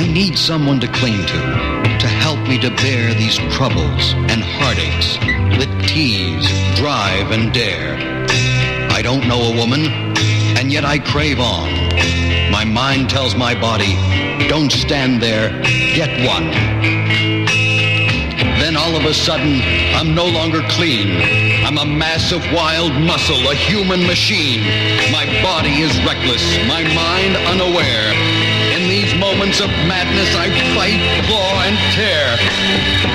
need someone to cling to help me to bear these troubles and heartaches that tease, drive, and dare. I don't know a woman, and yet I crave on. My mind tells my body, don't stand there, get one. Then all of a sudden, I'm no longer clean. I'm a mass of wild muscle, a human machine. My body is reckless, my mind unaware. In these moments of madness, I fight, claw, and tear.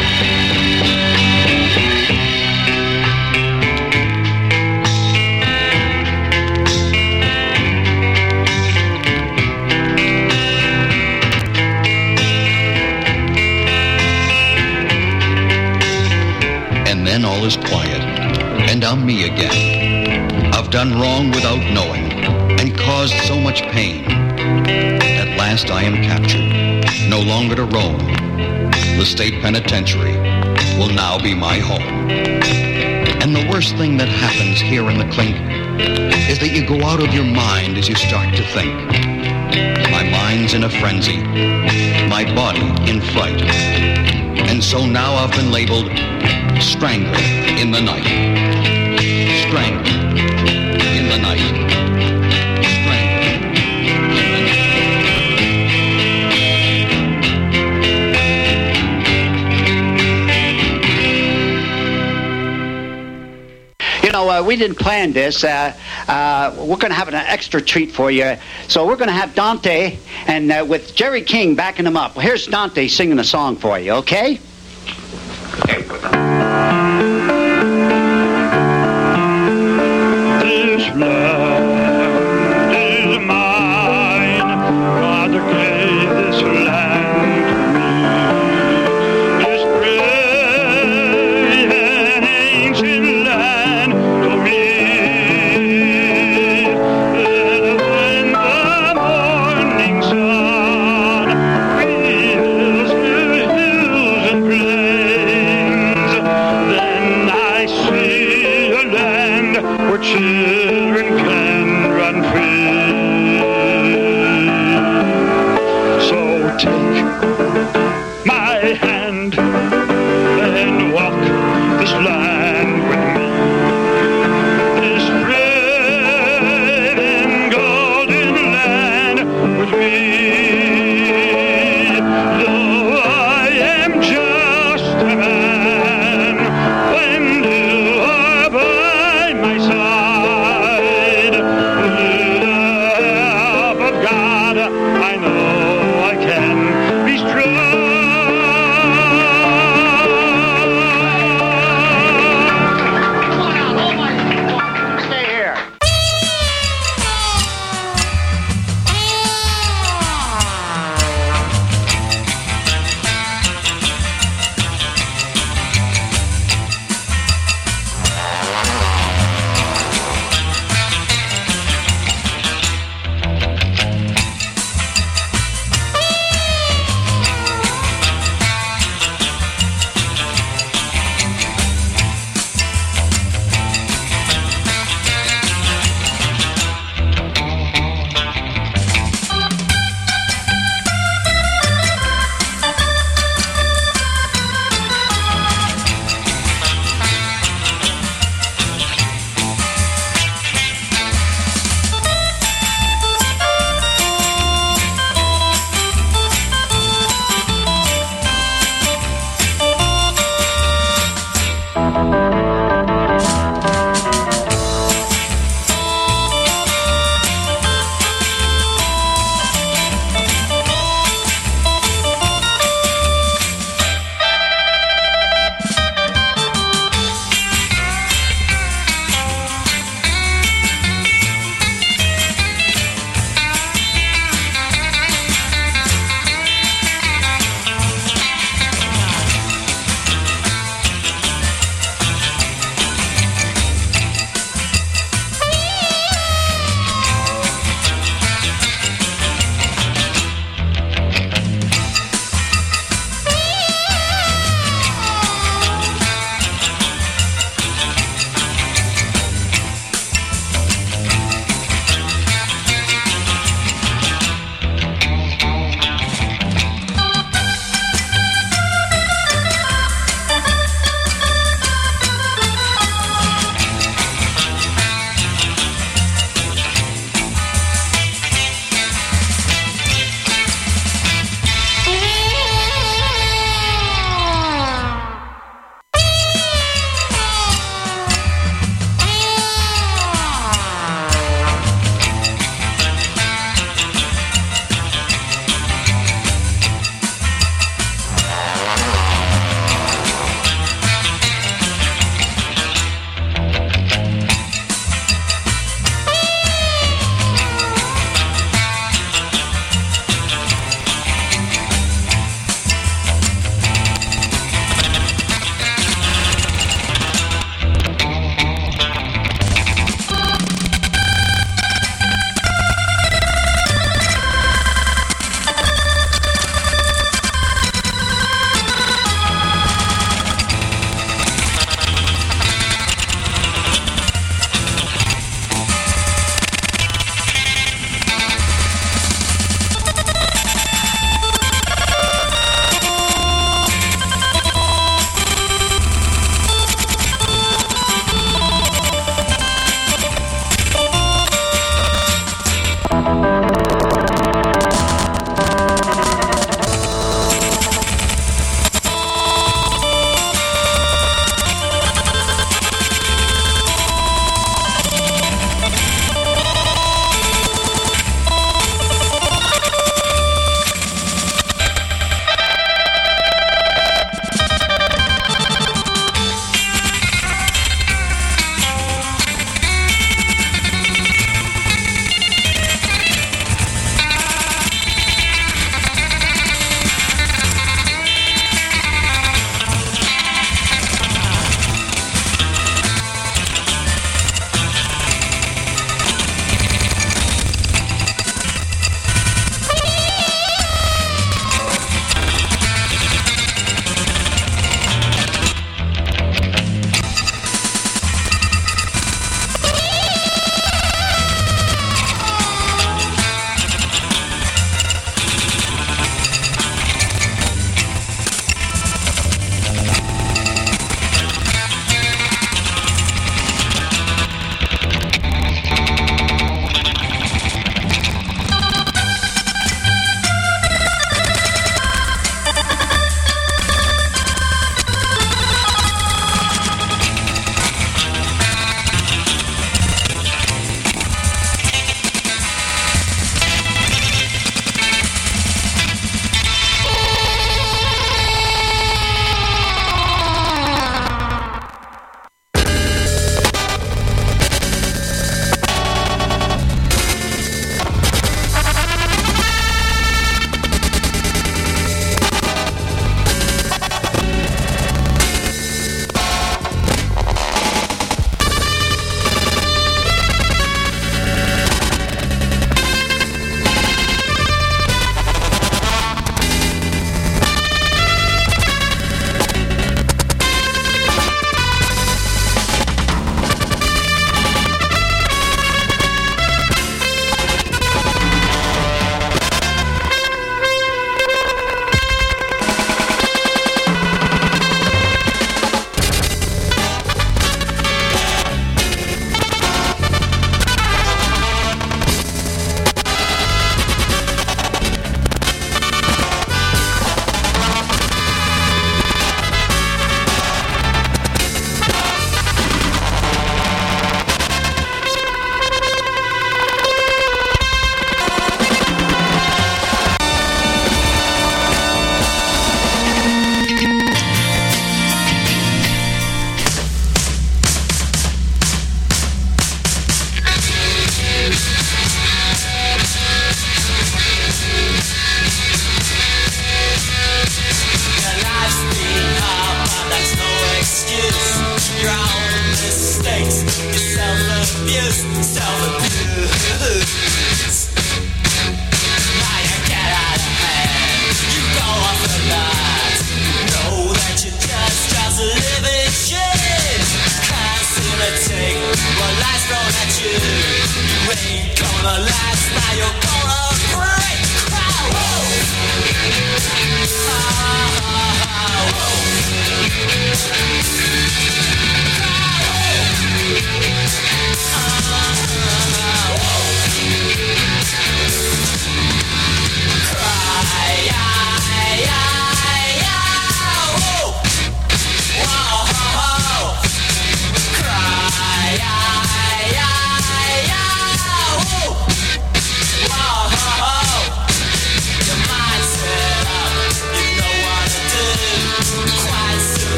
And then all is quiet, and I'm me again. I've done wrong without knowing, and caused so much pain. At last I am captured, no longer to roam. The state penitentiary will now be my home. And the worst thing that happens here in the clink is that you go out of your mind as you start to think. My mind's in a frenzy, my body in fright. And so now I've been labeled Strangler in the Night. Strangler in the Night. Strangler in the Night. You know, we didn't plan this. We're going to have an extra treat for you. So we're going to have Dante and with Jerry King backing him up. Well, here's Dante singing a song for you, okay? This land is mine. God gave this land to me. This great and ancient land to me. And when the morning sun reveals the hills and plains, then I see a land where children can run free. So take my hand and walk this land with me. This red and golden land with me. Though I am just a man, when you are by my side, with the help of God, I know I can be strong.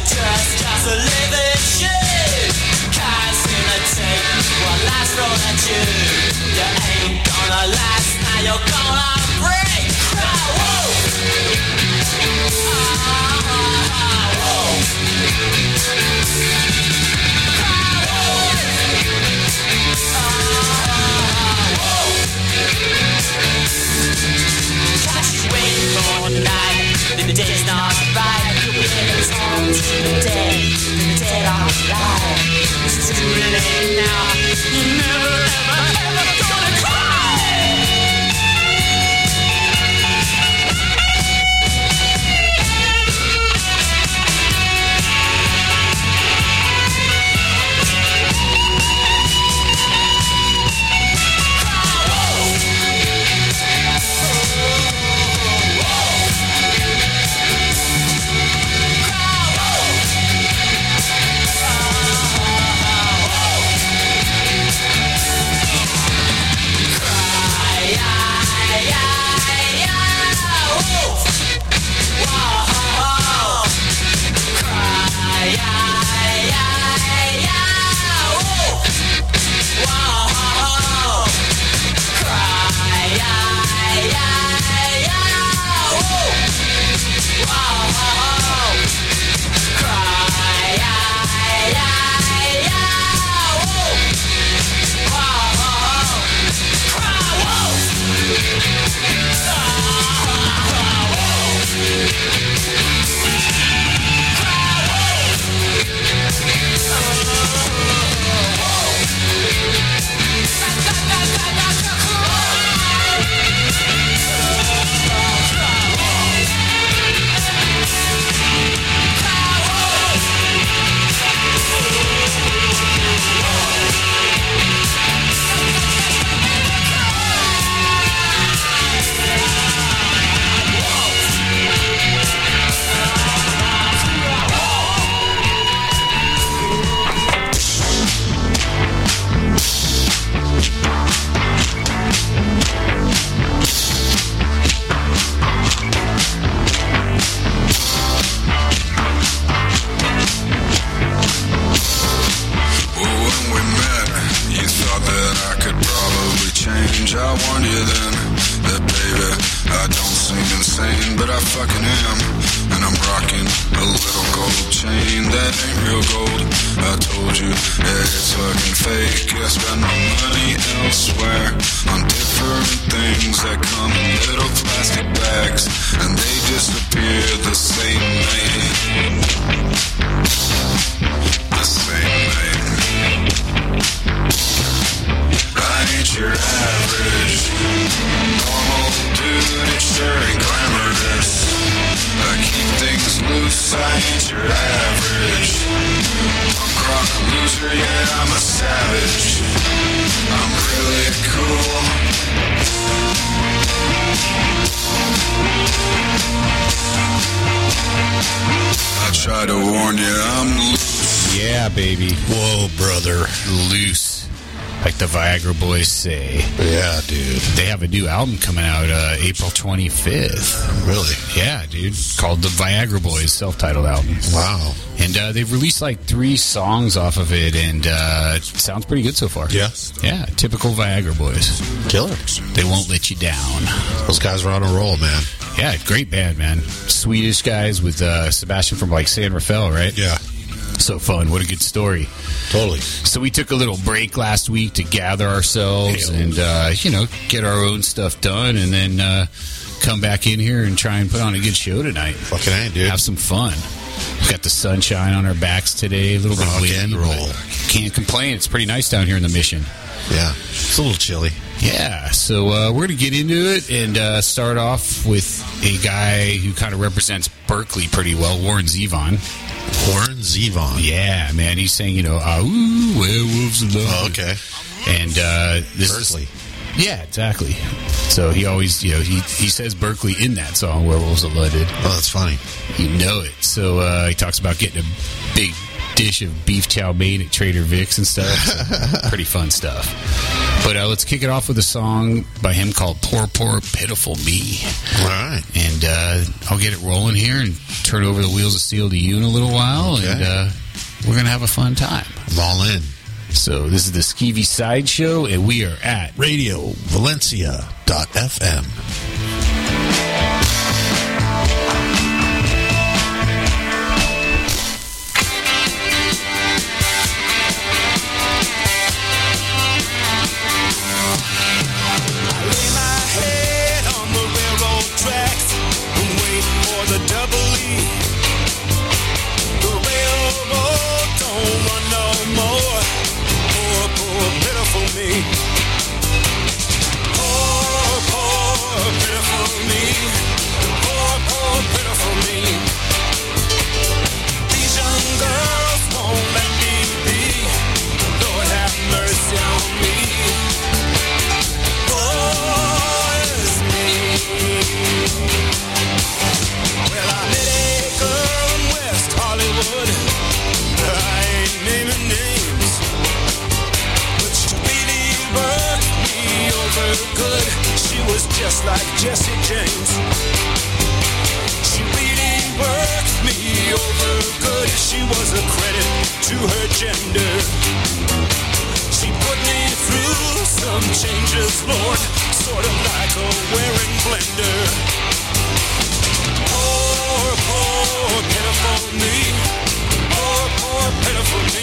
Just a living shit. Can't seem to take what life's thrown at you. You ain't gonna last, now you're gonna break. Whoa. She's waiting for the night. The day's not right. It's on to the dead are alive. It's too late now. You never, ever gonna cry. Viagra Boys say. Yeah, dude. They have a new album coming out April 25th. Really? Yeah, dude. Called the Viagra Boys, self-titled album. Wow. And they've released like 3 songs off of it, and it sounds pretty good so far. Yeah? Yeah, typical Viagra Boys. Killer. They won't let you down. Those guys are on a roll, man. Yeah, great band, man. Swedish guys with Sebastian from like San Rafael, right? Yeah. So fun. What a good story. Totally. So we took a little break last week to gather ourselves and, get our own stuff done, and then come back in here and try and put on a good show tonight. Fucking A, dude. Have some fun. We've got the sunshine on our backs today. A little bit Rock windy, and roll. Can't complain. It's pretty nice down here in the Mission. Yeah. It's a little chilly. Yeah. So we're going to get into it and start off with a guy who kind of represents Berkeley pretty well, Warren Zevon. Warren Zevon. Yeah, man. He's saying, "Ooh, werewolves in love." Oh, okay. And this Berkeley. Yeah, exactly. So he always, he says Berkeley in that song, Werewolves of London. Oh, that's funny. You know it. So he talks about getting a big dish of beef chow mein at Trader Vic's and stuff. So pretty fun stuff. But let's kick it off with a song by him called Poor, Poor, Pitiful Me. All right. And I'll get it rolling here and turn over the wheels of steel to you in a little while. Okay. And we're going to have a fun time. I'm all in. So this is the Skeevy Sideshow, and we are at Radio Valencia.fm. Just like Jesse James, she really worked me over good. She was a credit to her gender. She put me through some changes, Lord, sort of like a wearing blender. Poor, poor, pitiful me. Poor, poor, pitiful me.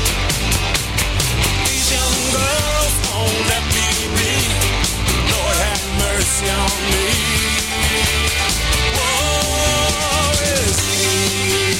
These young girls won't let me be. Lord have mercy on me. Woe is me.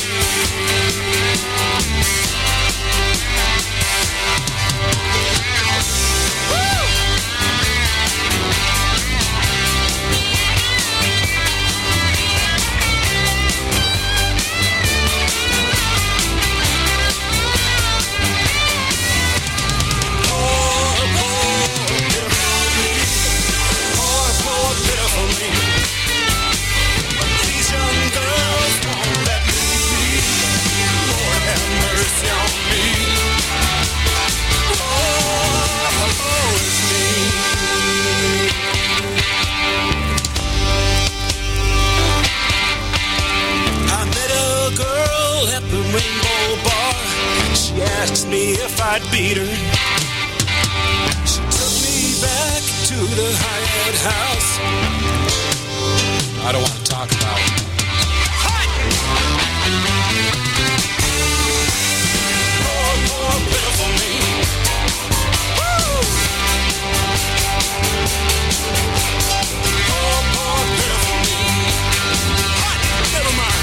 Asked me if I'd beat her. She took me back to the Hyatt house. I don't want to talk about it. Poor, poor, pitiful me. Woo! Poor, poor, pitiful me. Never mind.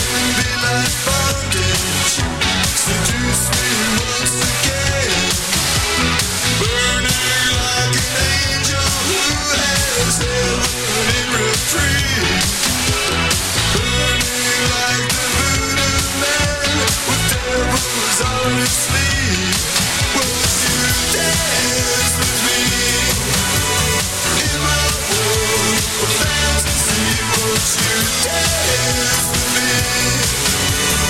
be like bondage. Seduce me once again. Burning like an angel who has heaven in retreat. Burning like the voodoo man with devils on his sleeve. Won't you dance with me in my world of fantasy? Won't you dance with me?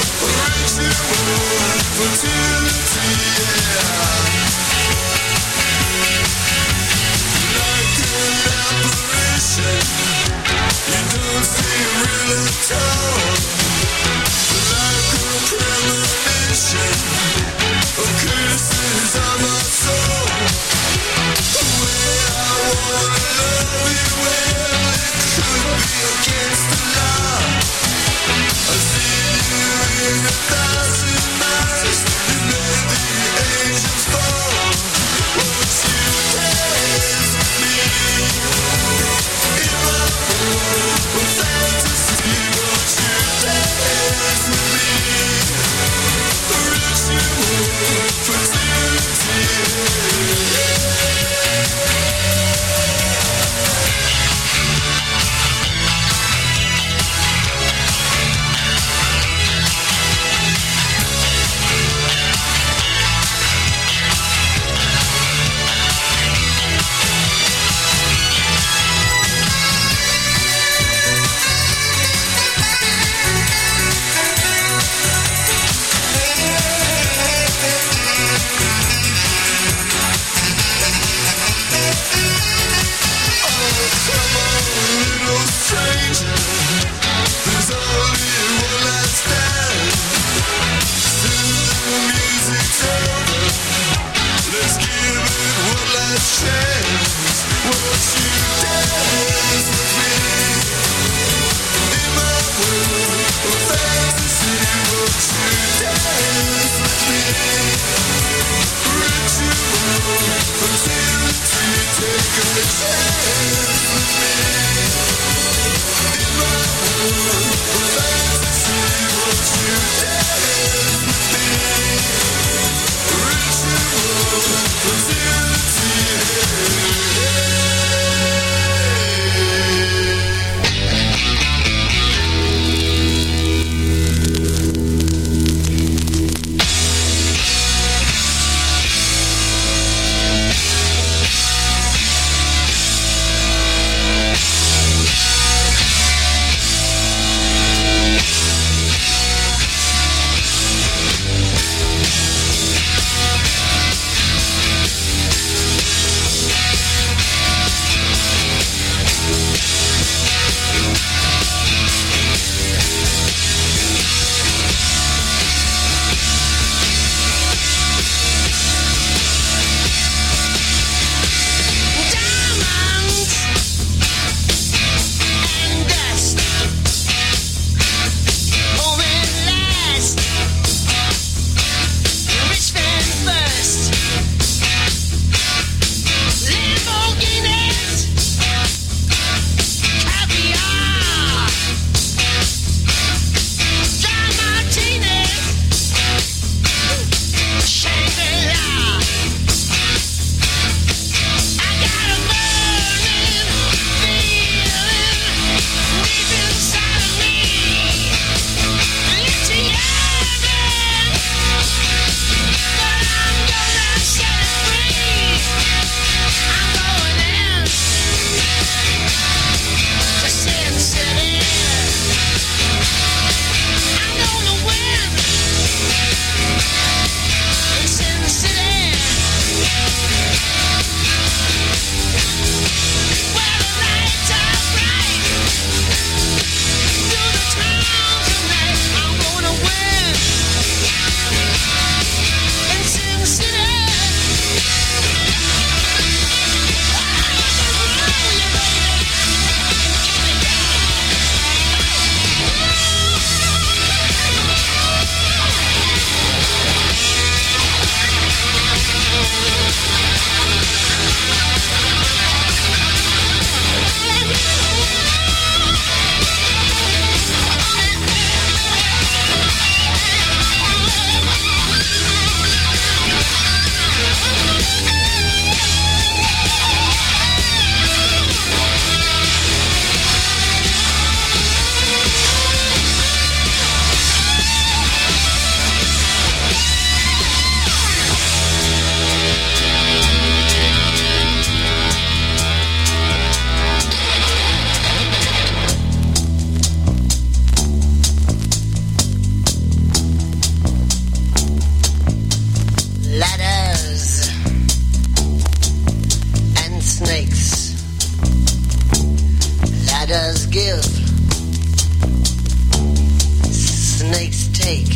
snakes take.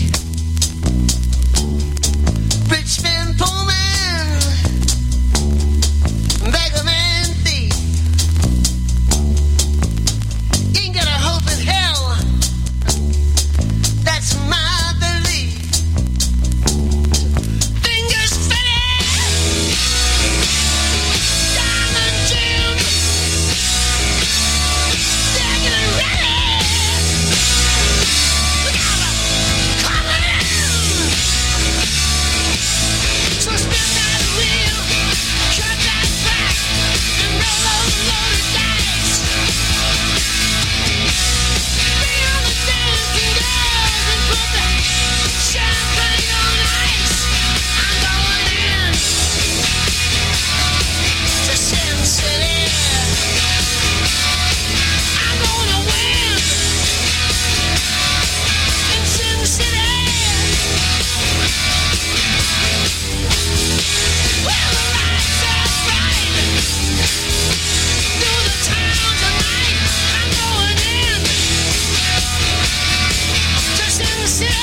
Rich man, poor man, beggar man, thief. Ain't got a hope in hell. That's my belief. Fingers fitted, diamond Jim, taking it ready. We got a coming in. So spin that wheel, cut that back, and roll those loaded dice. Bring on the dancing girls and put the champagne on ice. I'm going in to Sin City. I'm gonna win in Sin City. Well, the lights are bright through the town tonight. I'm going in to Sin City.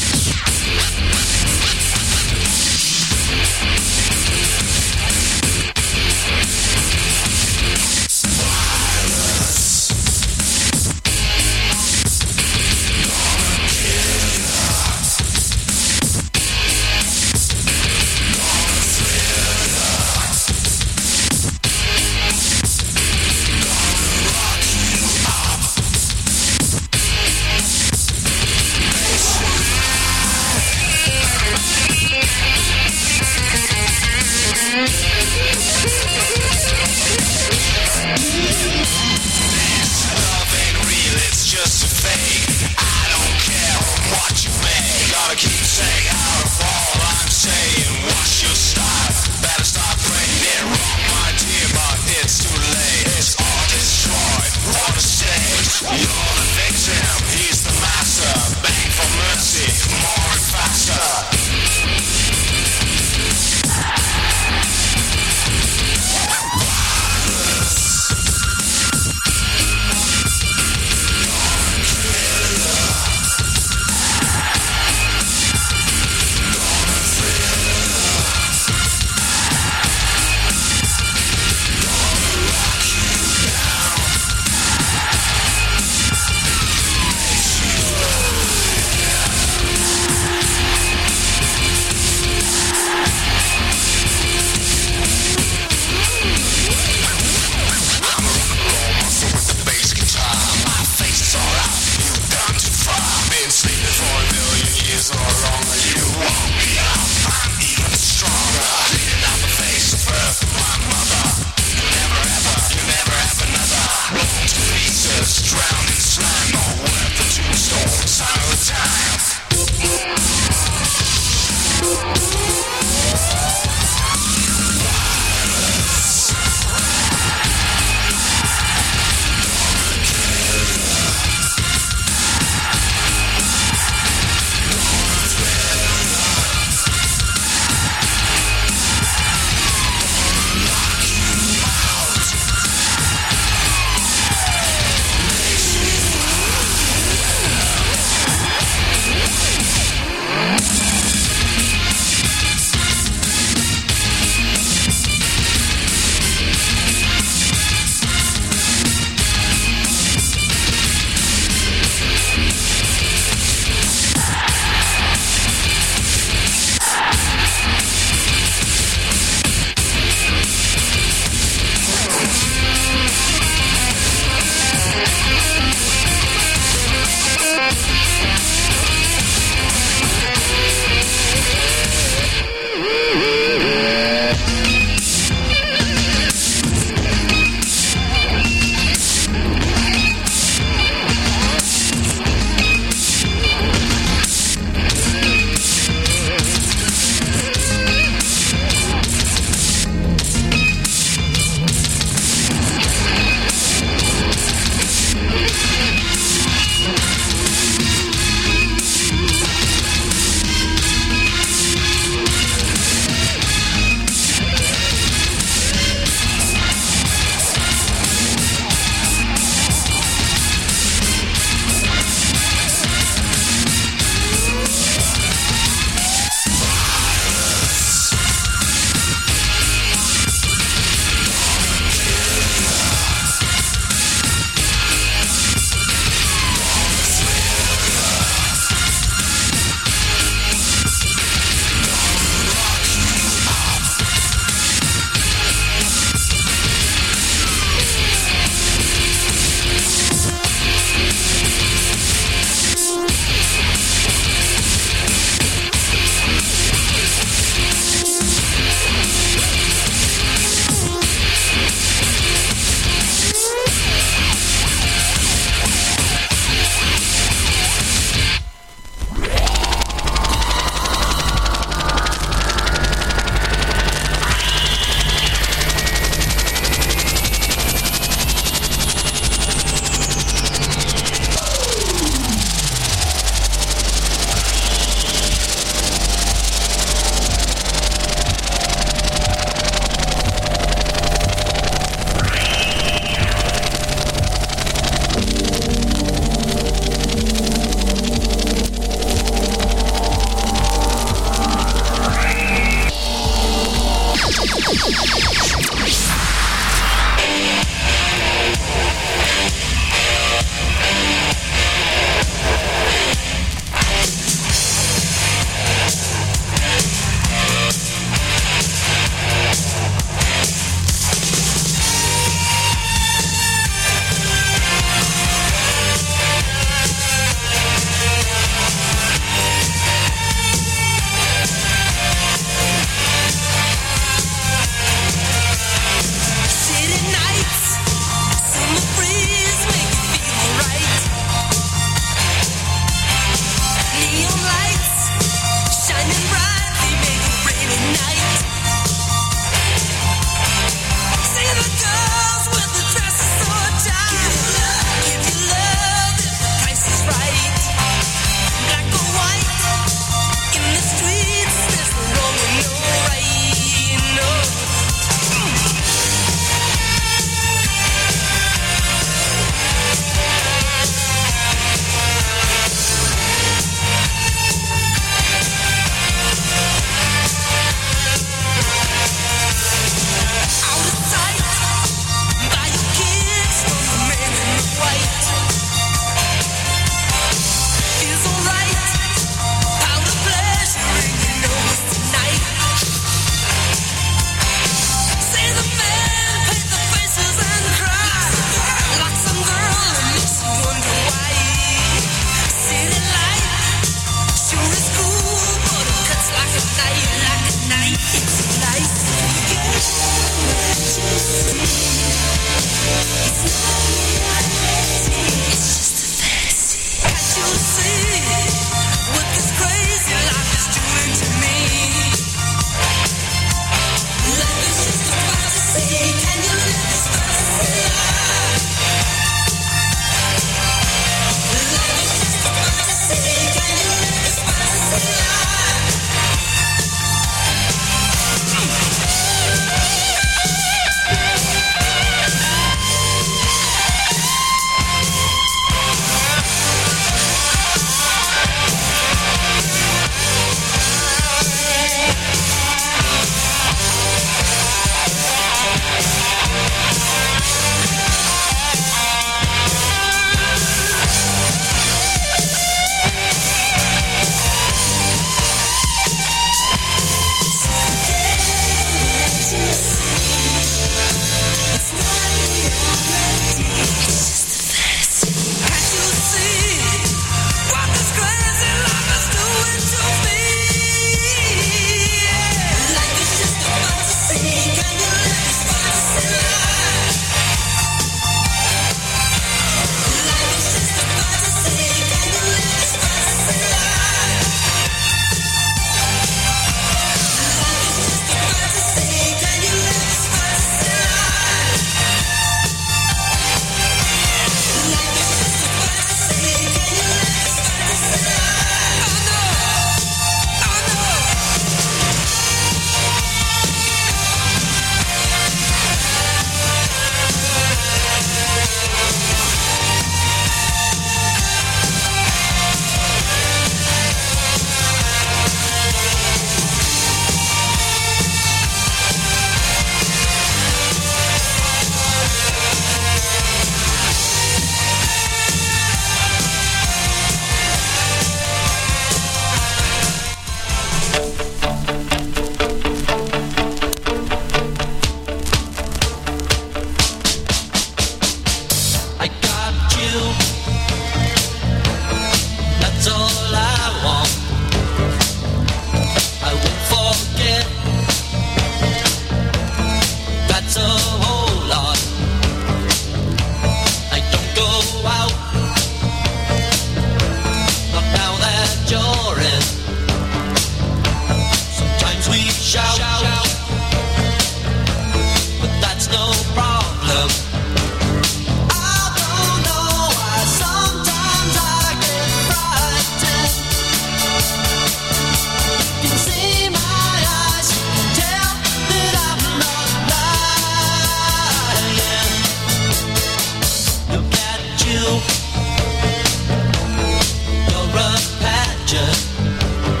You're a pageant.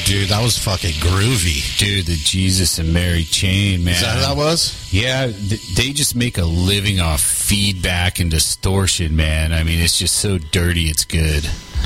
Dude, that was fucking groovy. Dude, the Jesus and Mary chain, man. Is that who that was? Yeah, they just make a living off feedback and distortion, man. I mean, it's just so dirty, it's good.